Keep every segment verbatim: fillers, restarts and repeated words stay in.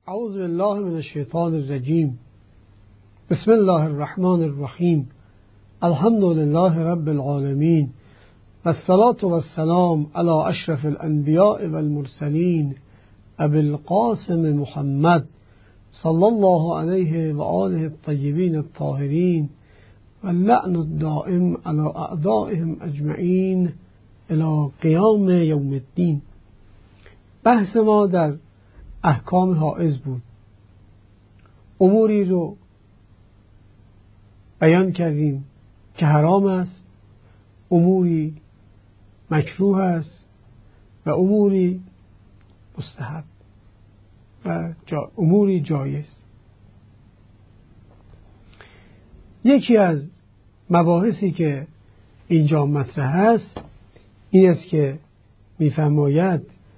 اعوذ بالله من الشیطان الرجیم. بسم الله الرحمن الرحیم. الحمد لله رب العالمین والصلاة والسلام علی اشرف الانبیاء والمرسلین ابی القاسم محمد صلی الله علیه و آله الطیبین الطاهرین واللعن الدائم علی اعدائهم اجمعین الی قیام یوم الدین. بحث ما در احکام حائض بود. اموری رو بیان کردیم که حرام است، اموری مکروه است و اموری مستحب و جا اموری جایز. یکی از مباحثی که اینجا مطرح است این است که می‌فرماید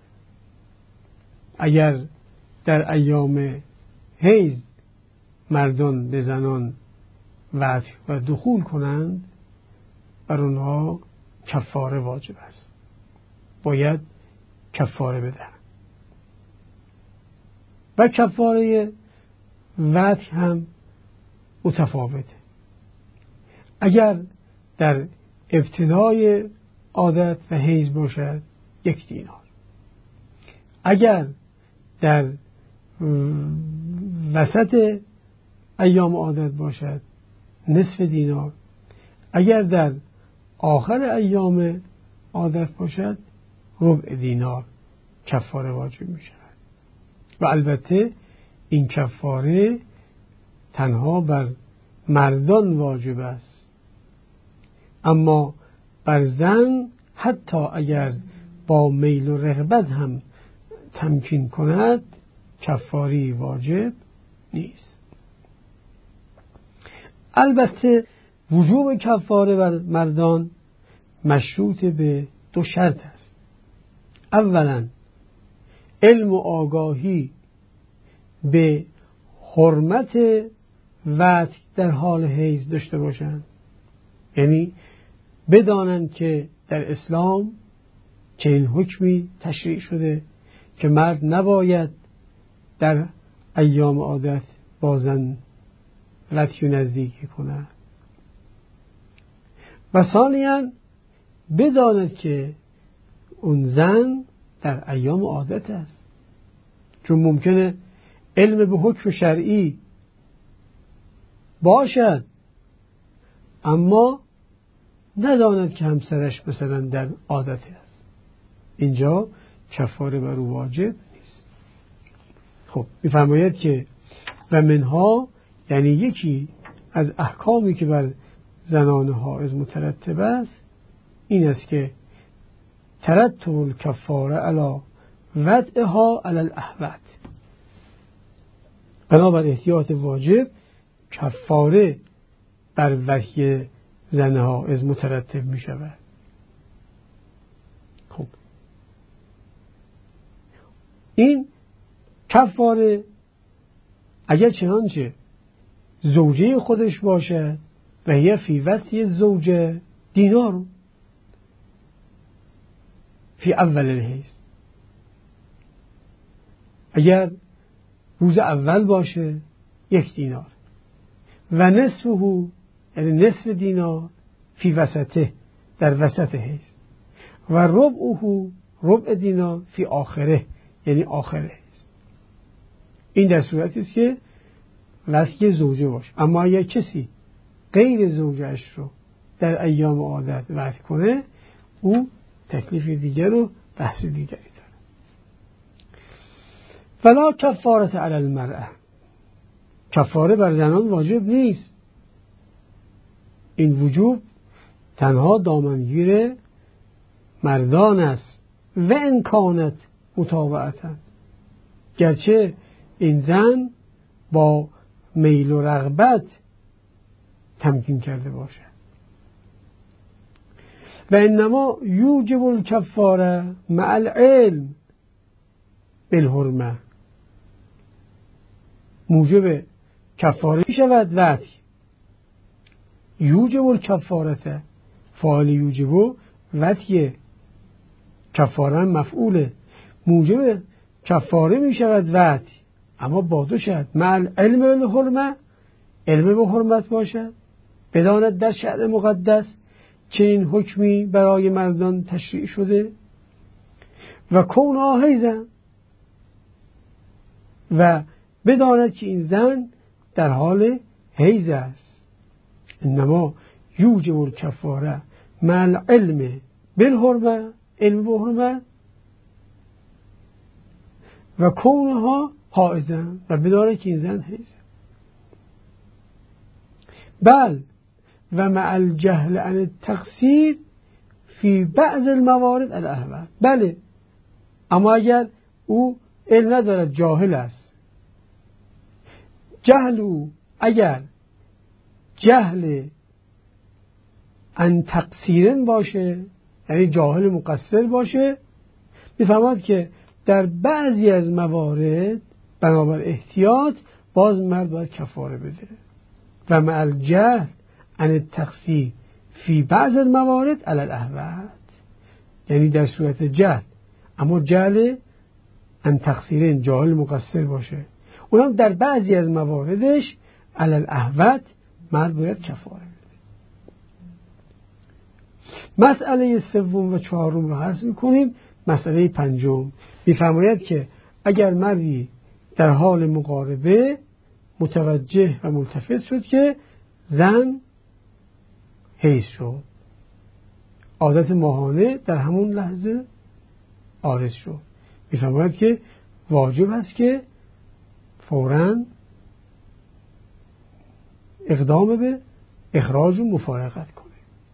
اگر در ایام حیض مردان به زنان وطی و دخول کنند بر اونها کفاره واجب است، باید کفاره بدهند و کفاره وطی هم متفاوته. اگر در ابتدای عادت و حیض باشد یک دینار، اگر در وسط ایام عادت باشد نصف دینار، اگر در آخر ایام عادت باشد ربع دینار کفاره واجب می شود. و البته این کفاره تنها بر مردان واجب است، اما بر زن حتی اگر با میل و رغبت هم تمکین کند کفاری واجب نیست. البته وجوب کفاره بر مردان مشروط به دو شرط است. اولا علم و آگاهی به حرمت وطی در حال حیض داشته باشند، یعنی بدانند که در اسلام چنین حکمی تشریع شده که مرد نباید در ایام عادت با زن وطی و نزدیکی کند. و ثانیاً بداند که اون زن در ایام عادت است، چون ممکنه علم به حکم شرعی باشد اما نداند که همسرش مثلا در عادت است، اینجا کفاره بر او واجب نیست. خب می‌فرماید که و منها، یعنی یکی از احکامی که بر زنان حائض مترتب است این است که ترتب الکفاره علی وضعها علی الاحوط، بنابر احتیاط واجب کفاره بر وحی زن حائض مترتب می شود. خب این کفاره اگر چنانچه زوجه خودش باشه و هی فی وطی زوجه دینار فی اول الحیض، اگر روز اول باشه یک دینار و نصفه یعنی نصف دینار فی وسطه در وسط حیض و ربعه ربع دینار فی آخره یعنی آخر حیض. این در صورتی است که وطی زوجه باشه. اما اگر کسی غیر زوجهش رو در ایام عادت وطی کنه او تکلیف دیگر و بحث دیگری داره. فلا کفاره علی المرأه، کفاره بر زنان واجب نیست. این وجوب تنها دامنگیر مردان است و امکانت مطاوعتن، گرچه این زن با میل و رغبت تمکین کرده باشد. و انما یوجب الکفاره مع العلم بالحرمه، موجب کفاره می شود وطی. یوجب الکفاره فاعل یوجب وطی، کفاره مفعوله، موجب کفاره می شود وطی اما با دو شرط: مع علم بالحرمه، علم به حرمت باشد، بداند در شأن مقدس چنین حکمی برای مردان تشریع شده، و کونها حیضن، و بداند که این زن در حال حیض است. انما یوجب الکفاره مع العلم بالحرمه، علم به حرمت، و کونها حائضن، و بداند که این زن حیض. بل و مع الجهل عن التقصیر فی بعض الموارد الاحوال. بله، اما اگر او علم ندارد، جاهل است، جهل او اگر جهل عن تقصیرن باشه، یعنی جاهل مقصر باشه، میفهمد که در بعضی از موارد بنابر احتیاط باز مرد باید کفاره بده. و مع الجهل عن التقصیر فی بعض الموارد علی الاحوال، یعنی در صورت جهل، اما جهل عن تقصیرن، جاهل مقصر باشه، اونم در بعضی از مواردش علی الاحوال مرد باید کفاره بده. مسئله سوم و چهارم رو حذف می‌کنیم. مسئله پنجم می‌فرماید که اگر مردی در حال مقاربه متوجه و ملتفت شد که زن حیض شد، عادت ماهانه در همون لحظه عارض شد، می‌فرماید که واجب است که فوراً اقدام به اخراج و مفارقت کنه.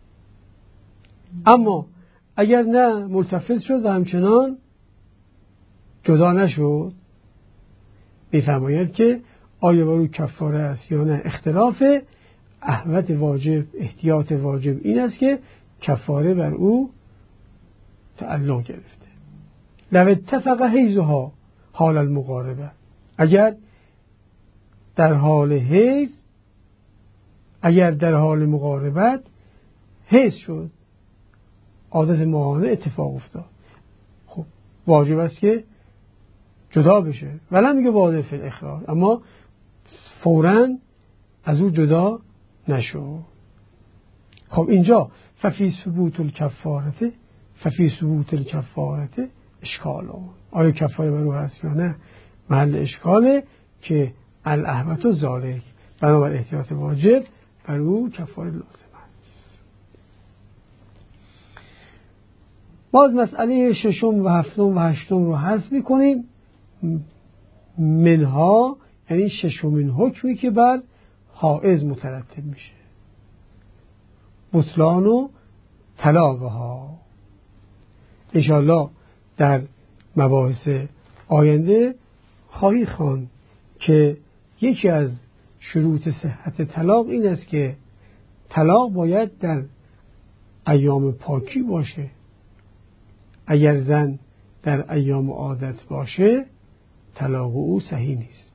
اما اگر نه ملتفت شد و همچنان جدا نشد، می‌فرماید که آیا بر او کفاره است یا نه. اختلاف احوط واجب، احتیاط واجب این است که کفاره بر او تعلق گرفته. لو اتفق حیضها حال المقاربه، اگر در حال حیض، اگر در حال مقاربت حیض شد، عادت ماهانه اتفاق افتاد، خب واجب است که جدا بشه. ولی میگه واجب فی الاخراج، اما فوراً از او جدا نشو. خب اینجا ففی ثبوت الکفارته، ففی ثبوت الکفارته اشکال. آیا کفاره بر او هست یا نه؟ محل اشکاله که الاحوط و ذالک، بنابر احتیاط واجب بر او کفاره لازم است. باز مسئله ششم و هفتم و هشتم رو حذف می‌کنیم. منها یعنی ششمین حکمی که بر حائض مترتب میشه، بطلان و طلاقها. انشاءالله در مباحث آینده خواهی خواند که یکی از شروط صحت طلاق این است که طلاق باید در ایام پاکی باشه. اگر زن در ایام عادت باشه، طلاق او صحیح نیست.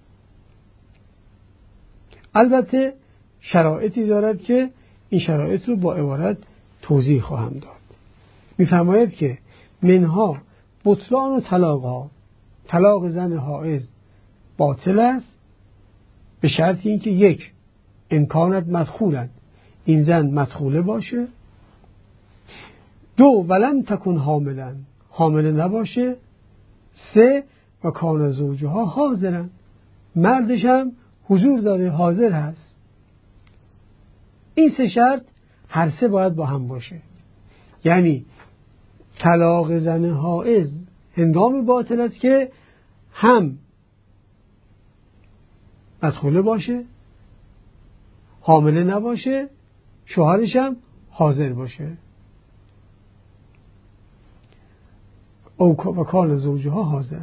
البته شرایطی دارد که این شرایط رو با عبارت توضیح خواهم داد. می‌فرماید که منها بطلان و طلاقها، طلاق زن حائض باطل است به شرط اینکه یک، امکانت مدخولند، این زن مدخوله باشه. دو، ولم تکن حاملن، حامله نباشه. سه، و کان زوجها حاضرن، مردش هم حضور داره، حاضر هست. این سه شرط هر سه باید با هم باشه. یعنی طلاق زن حائض هنگام باطل است که هم مدخوله باشه، حامله نباشه، شوهرش هم حاضر باشه. او و کان زوجها حاضر.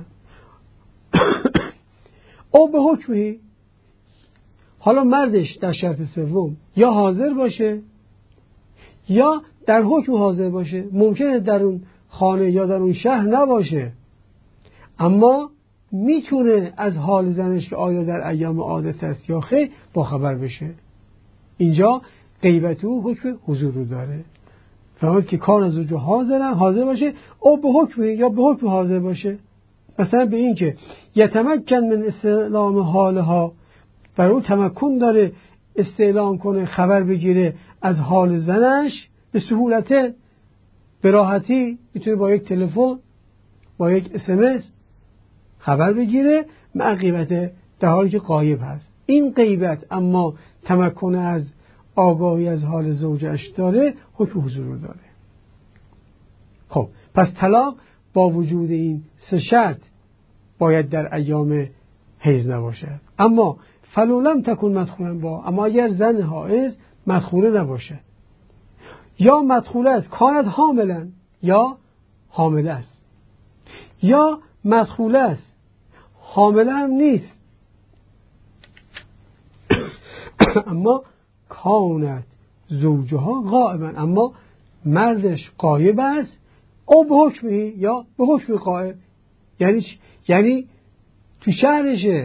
او به حکمی، حالا مردش در شرط سوم یا حاضر باشه یا در حکم حاضر باشه. ممکنه در اون خانه یا در اون شهر نباشه، اما میتونه از حال زنش که آیا در ایام عادت است یا خیر با خبر بشه. اینجا غیبت او حکم حضور رو داره. فهمید که کان زوجها حاضرن، حاضر باشه. او به حکمی یا به حکم حاضر باشه. مثلا به این که یتمکن من استعلام حالها، برای او تمکن داره استعلام کنه، خبر بگیره از حال زنش به سهولت، به راحتی میتونه با یک تلفن، با یک اس ام اس خبر بگیره مع غیبت، در حالی که غایب هست. این غیبت اما تمکن از آگاهی از حال زوجش داره، حکم حضور داره. خب پس طلاق با وجود این سه شرط باید در ایام حیض نباشد. اما فلولم تکن مدخولا با، اما اگر زن حائض مدخوله نباشد، یا مدخوله است کانت حاملا، یا حامله است، یا مدخوله است حامله هم نیست اما کانت زوجها غائبا، اما مردش غایب است، او به حکمی یا به حکم غائب. یعنی یعنی تو شهرشه،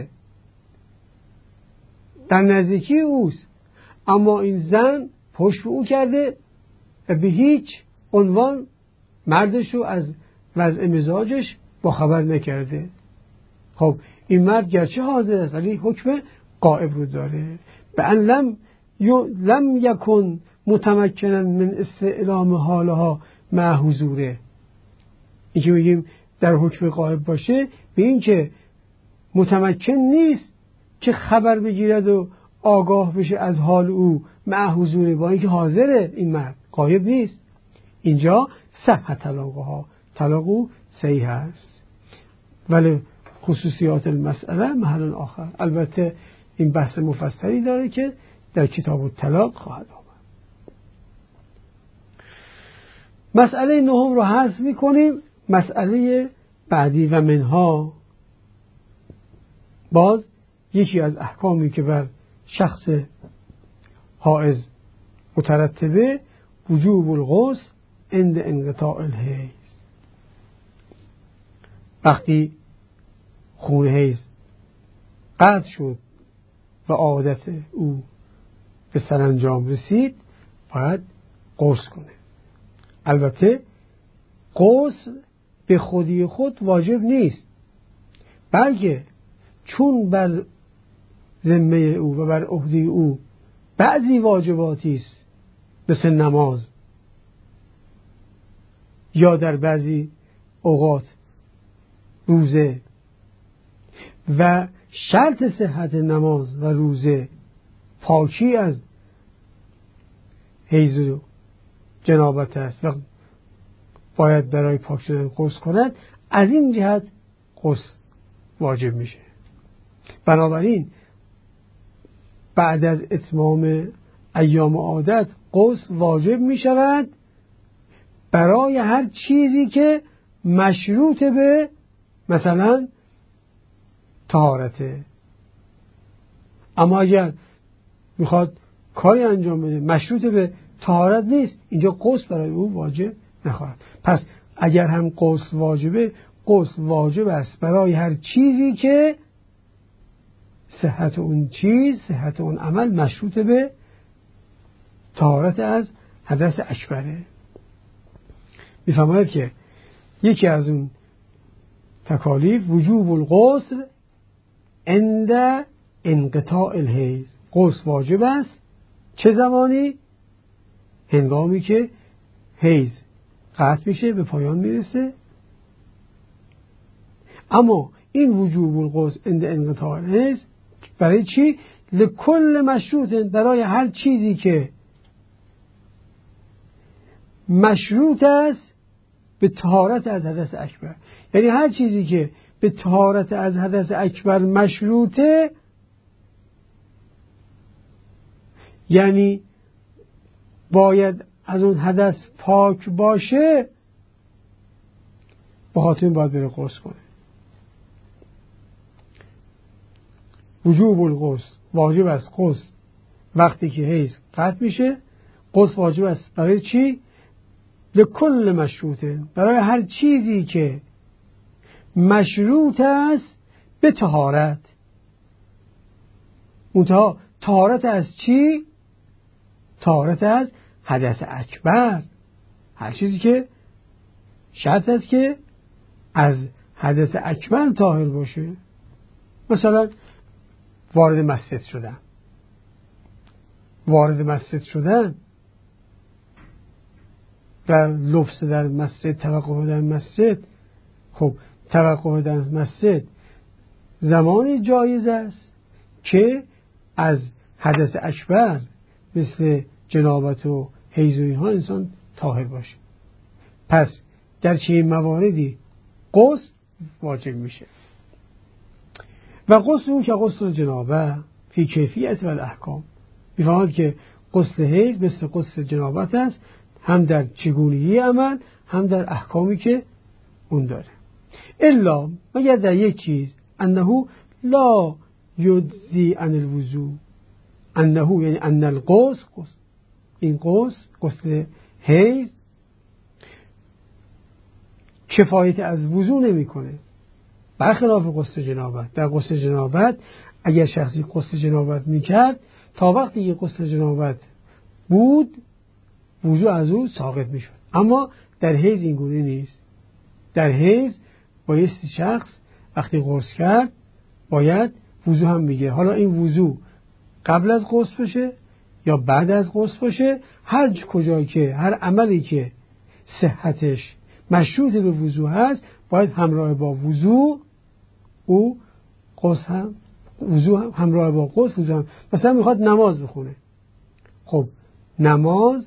در نزدیکی اوست، اما این زن پشت به او کرده و به هیچ عنوان مردش رو از وضع مزاجش با خبر نکرده. خب این مرد گرچه حاضر است ولی حکم غائب رو داره. به ان لم لم یکن متمکنا من استعلام حالها مع حضوره. این که میگیم در حکم غائب باشه، به این که متمکن نیست که خبر بگیرد و آگاه بشه از حال او مع حضوره، با اینکه حاضره، این مرد غایب نیست. اینجا صح طلاقها، طلاق او صحیح است. ولی خصوصیات المسئله محل آخر، البته این بحث مفصلی داره که در کتاب الطلاق خواهد آمد. مسئله نهم رو حذف میکنیم. مسئله بعدی و منها، باز یکی از احکامی که بر شخص حائض مترتبه، وجوب الغسل عند انقطاع الحیض. وقتی خون حیض قطع شد و عادت او به سرانجام رسید، باید غسل کنه. البته غسل به خودی خود واجب نیست، بلکه چون بر ذمه او و بر عهده او بعضی واجباتی است، مثل نماز، یا در بعضی اوقات روزه، و شرط صحت نماز و روزه پاکی از حیض و جنابت است و باید برای پاک شدن غسل کند، از این جهت غسل واجب میشه. بنابراین بعد از اتمام ایام عادت غسل واجب میشود برای هر چیزی که مشروط به مثلا طهارته. اما اگر میخواد کاری انجام بده مشروط به طهارت نیست، اینجا غسل برای او واجب نخواهد. پس اگر هم غسل واجبه، غسل واجب است برای هر چیزی که صحت اون چیز، صحت اون عمل مشروط به طهارت از حدث اکبره. میفهمید که یکی از اون تکالیف وجوب الغسل عند انقطاع الحیض. غسل واجب است چه زمانی؟ هنگامی که حیض قطع میشه، به پایان میرسه. اما این وجوب الغسل عند انقطاع الحیض برای چی؟ لکل مشروط، برای هر چیزی که مشروط است به طهارت از حدث اکبر. یعنی هر چیزی که به طهارت از حدث اکبر مشروطه، یعنی باید از اون حدث پاک باشه، با خاطر باید بره غسل کنه. وجوب الغسل، واجب است غسل وقتی که حیض قطع میشه. غسل واجب است برای چی؟ لکل مشروطه، برای هر چیزی که مشروط است به طهارت. منتها طهارت از چی؟ طهارت از حدث اکبر. هر چیزی که شرط است که از حدث اکبر طاهر باشه، مثلا وارد مسجد شدن وارد مسجد شدن در لبس در مسجد، توقف در مسجد، خب توقف در مسجد زمانی جایز است که از حدث اکبر مثل جنابت و حیض و اینها انسان طاهر باشه. پس در چه مواردی غسل واجب میشه؟ و غسل او که غسل جنابه فی کیفیت و الاحکام، میفهمد که غسل حیض مثل غسل جنابت است، هم در چگونگی عمل هم در احکامی که اون داره. الا مگر در یک چیز، انه لا یجزی عن الوضوء، انه یعنی ان الغسل، این غسل غسل حیض کفایت از وضوء نمیکنه، برخلاف غسل جنابت. در غسل جنابت اگر شخصی غسل جنابت میکرد، تا وقتی که غسل جنابت بود وضوء از او ساقط میشد. اما در حیض این گونه نیست. در حیض بایستی شخص وقتی غسل کرد باید وضوء هم میگیره. حالا این وضوء قبل از غسل باشه یا بعد از غسل باشه، هر کجایی که هر عملی که صحتش مشروط به وضوء هست باید همراه با وضوء او غسل هم وضوء هم همراه با غسل وضوء هم. مثلا میخواد نماز بخونه، خب نماز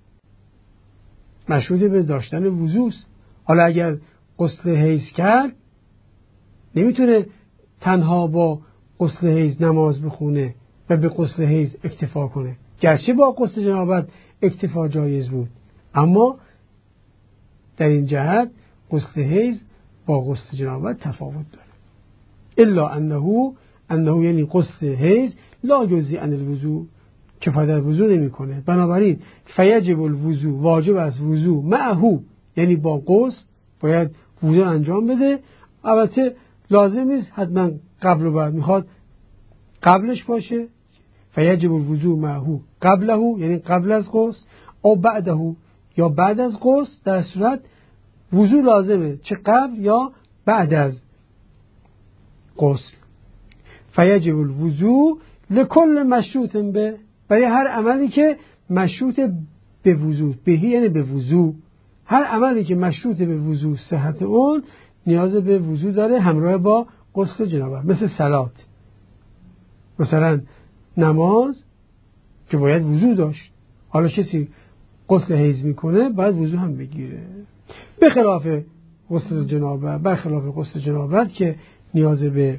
مشروط به داشتن وضوء است. حالا اگر غسل حیض کرد نمیتونه تنها با غسل حیض نماز بخونه و به غسل حیض اکتفا کنه، گرچه با غسل جنابت اکتفا جایز بود، اما در این جهت غسل حیض با غسل جنابت تفاوت داره. الا انه انه یعنی غسل حیض لا یجزی عن الوضوء، کفایت از وضوء نمیکنه. بنابراین فیجب الوضوء، واجب است وضوء، معه یعنی با غسل باید وضوء انجام بده. البته لازم نیست حتما قبل و بعد، میخواد قبلش باشه، فیجب الوضوء معه قبله یعنی قبل از غسل، او بعده یا بعد از غسل، در صورت وضوء لازمه چه قبل یا بعد از غسل. فیجب الوضوء لکل مشروط به، برای هر عملی که مشروط به وضوء، بهی یعنی به وضوء، هر عملی که مشروط به وضوء صحت اون نیاز به وضوء داره همراه با غسل جنابت. مثل صلات، مثلا نماز که باید وضوء داشت، حالا کسی غسل حیض میکنه باید وضوء هم بگیره، به خلاف غسل جنابت، به خلاف غسل جنابت که نیاز به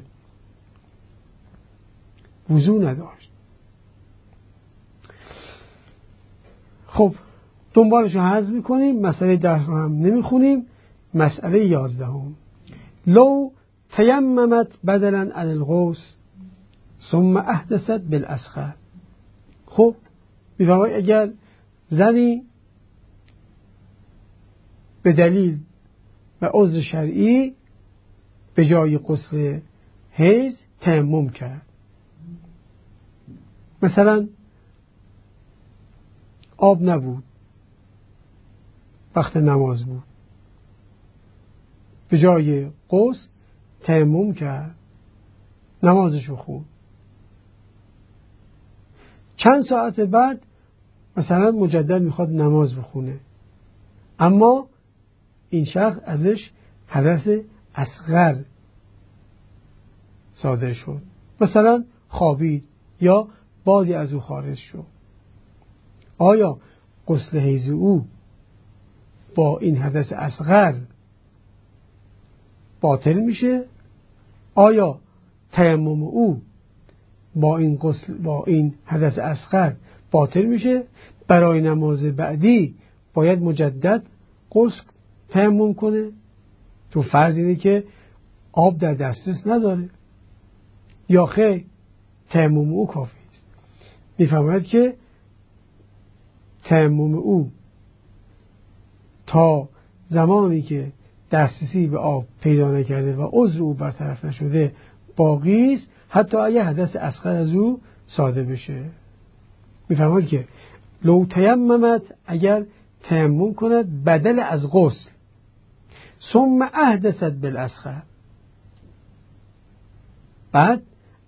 وضوء نداشت. خب دنبالش رو حذف میکنیم، مسئله ده رو هم نمیخونیم. مسئله یازدهم، لو تیممت بدلا عن الغسل ثم احدثت بالاصغر. خب میفرماید اگر زنی به دلیل و عذر شرعی به جای غسل حیض تیمم کرد، مثلا آب نبود وقت نماز بود، به جای غسل تیمم کرد، نمازشو خوند، چند ساعت بعد مثلا مجدد میخواد نماز بخونه، اما این شخص ازش حدث اصغر صادر شد، مثلا خوابید یا بادی از او خارج شد. آیا غسل حیض او با این حدث اصغر باطل میشه؟ آیا تیمم او با این غسل با این حدث اصغر باطل میشه؟ برای نماز بعدی باید مجدد غسل تیمم کنه؟ تو فرض اینه که آب در دسترس نداره، یا خیر تیمم او کافی است. میفهمد که تیمم او تا زمانی که دسترسی به آب پیدا نکرده و عذر او برطرف نشده باقی است، حتی اگه حدث اصغر از او صادر بشه. میفهمد که لو تیممت، اگر تیمم کند بدل از غسل، ثم احدثت بالاصغر، بعد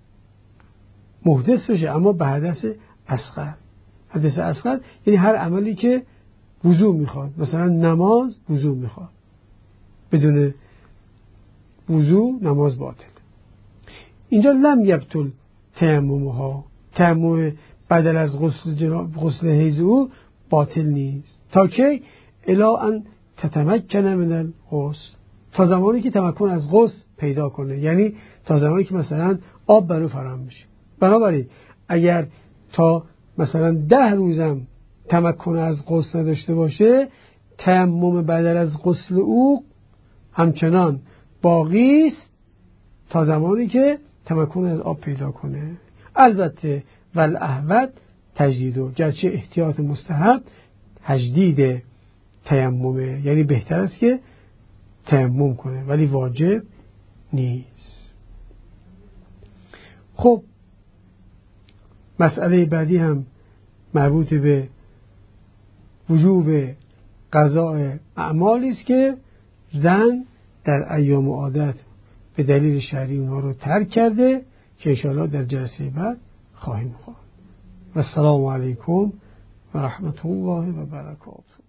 محدث بشه اما به حدث اصغر. حدث اصغر یعنی هر عملی که وضو میخواد، مثلا نماز وضو میخواد، بدون وضو نماز باطل. اینجا لم یبطل تیممها، تیمم بدل از غسل جناب غسل حیض او باطل نیست. تا که الا ان تتمکن من الغسل، تا زمانی که تمکن از غسل پیدا کنه، یعنی تا زمانی که مثلا آب برو فراهم بشه. بنابراین اگر تا مثلا ده روزم تمکن از غسل نداشته باشه، تیمم بدل از غسل او همچنان باقی است تا زمانی که تمکن از آب پیدا کنه. البته والاحوط تجدیدو، گرچه احتیاط مستحب تجدید تیممه، یعنی بهتر است که تیمم کنه ولی واجب نیست. خب مسئله بعدی هم مربوط به وجوب قضاء اعمالی است که زن در ایام عادت به دلیل شرعی اونها رو ترک کرده که انشاءالله در جلسه بعد خواهیم خواند. و السلام علیکم و رحمت الله و برکاته.